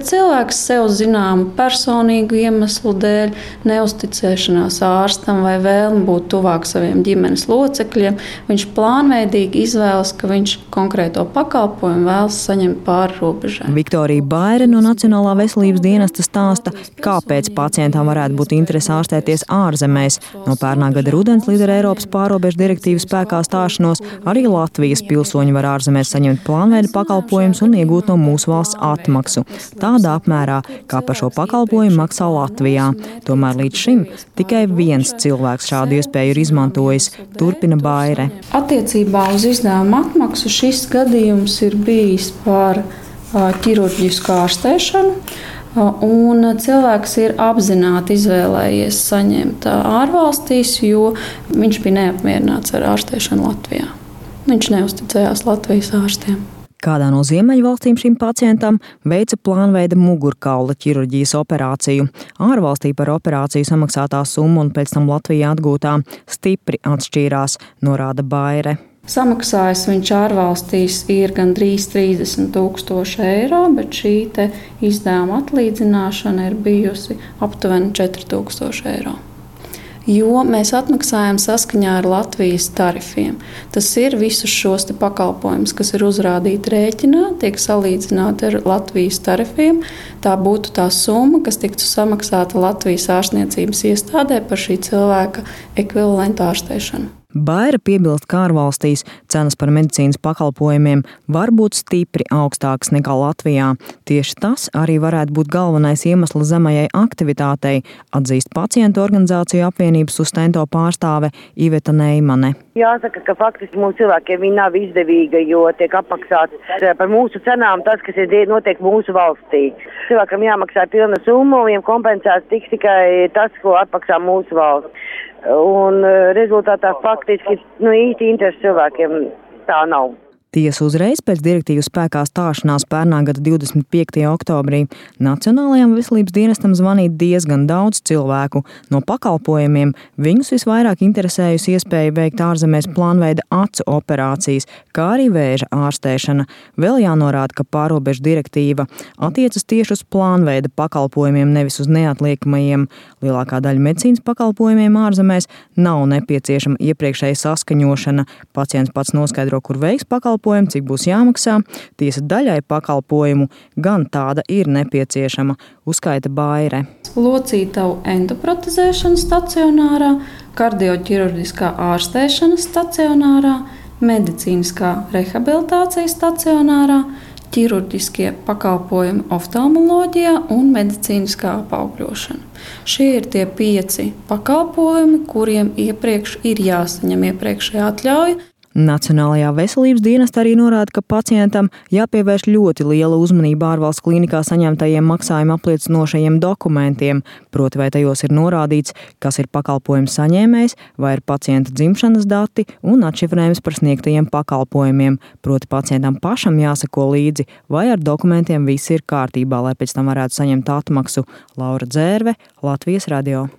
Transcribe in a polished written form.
Cilvēks sev zināmu personīgu iemeslu dēļ, neusticēšanās ārstam vai vēlmi būt tuvāk saviem ģimenes locekļiem, viņš plānveidīgi izvēlas, ka viņš konkrēto pakalpojumu vēlas saņemt pāri robežai. Viktorija Baire no Nacionālā veselības dienesta stāsta, kāpēc pacientam varētu būt interese ārstēties ārzemēs. No pērnā gada rudens līdz ar Eiropas pārrobežu direktīvas spēkā stāšanos arī Latvijas pilsoņi var ārzemēs saņemt plānveida pakalpojumus un iegūt no mūsu valsts atmaksu. Tādā apmērā, kā par šo pakalpojumu maksā Latvijā. Tomēr līdz šim tikai viens cilvēks šādu iespēju ir izmantojis, turpina Baire. Attiecībā uz izdevumu atmaksu šis gadījums ir bijis par ķirurģisku ārstēšanu, un cilvēks ir apzināti izvēlējies saņemt ārvalstīs, jo viņš bija neapmierināts ar ārstēšanu Latvijā. Viņš neusticējās Latvijas ārstiem. Kādā no Ziemeļvalstīm šim pacientam veica plānveida mugurkaula ķirurģijas operāciju. Ārvalstī par operāciju samaksātā summa un pēc tam Latvijā atgūtā stipri atšķīrās, norāda Baire. Samaksājis viņš ārvalstīs ir gandrīz 30,000 eiro, bet šī izdevuma atlīdzināšana ir bijusi aptuveni 4,000 eiro. Jo mēs atmaksājam saskaņā ar Latvijas tarifiem. Tas ir visus šos pakalpojumus, kas ir uzrādīti rēķinā, tiek salīdzināti ar Latvijas tarifiem. Tā būtu tā summa, kas tiktu samaksāta Latvijas ārstniecības iestādē par šī cilvēka ekvivalentu ārstēšanu. Baire piebilst, ka ārvalstīs cenas par medicīnas pakalpojumiem var būt stipri augstākas nekā Latvijā. Tieši tas arī varētu būt galvenais iemesls zemajai aktivitātei, atzīst pacientu organizāciju apvienības Sustento pārstāve Iveta Neimane. Jāsaka, ka faktiski mūsu cilvēkiem viņa nav izdevīga, jo tiek apmaksāts par mūsu cenām tas, kas notiek mūsu valstī. Cilvēkam jāmaksā pilna summa, un viņiem kompensēts tiks tikai tas, ko atmaksā mūsu valsts. Un rezultātā faktiski īsti interesi cilvēkiem tā nav. Tiesa uzreiz pēc direktīvas spēkā stāšanās pērnā gada 25. oktobrī Nacionālajam veselības dienestam zvanīja diezgan daudz cilvēku. No pakalpojumiem viņus visvairāk interesējusi iespēja veikt ārzemēs plānveida acu operācijas, kā arī vēža ārstēšana. Vēl jānorāda, ka pārrobežu direktīva attiecas tieši uz plānveida pakalpojumiem, nevis uz neatliekamajiem. Lielākā daļa medicīnas pakalpojumiem ārzemēs nav nepieciešama iepriekšēja saskaņošana. Pacients pats noskaidro, kur veiks pakalpojumu, cik būs jāmaksā. Tiesa daļai pakalpojumu gan tāda ir nepieciešama, uzskaita Baire. Locītavu endoprotezēšana stacionārā, kardioķirurģiskā ārstēšana stacionārā, medicīniskā rehabilitācija stacionārā, ķirurģiskie pakalpojumi oftalmoloģijā un medicīniskā apaugļošana. Šie ir tie 5 pakalpojumi, kuriem iepriekš ir jāsaņem iepriekšējā atļauja. Nacionālajā veselības dienestā arī norāda, ka pacientam jāpievērš ļoti liela uzmanība ārvalsts klīnikā saņemtajiem maksājuma apliecinošajiem dokumentiem, proti vai tajos ir norādīts, kas ir pakalpojuma saņēmējs, vai ir pacienta dzimšanas dati un atšifrējums par sniegtajiem pakalpojumiem, proti pacientam pašam jāseko līdzi, vai ar dokumentiem viss ir kārtībā, lai pēc tam varētu saņemt atmaksu. Laura Dzērve, Latvijas radio.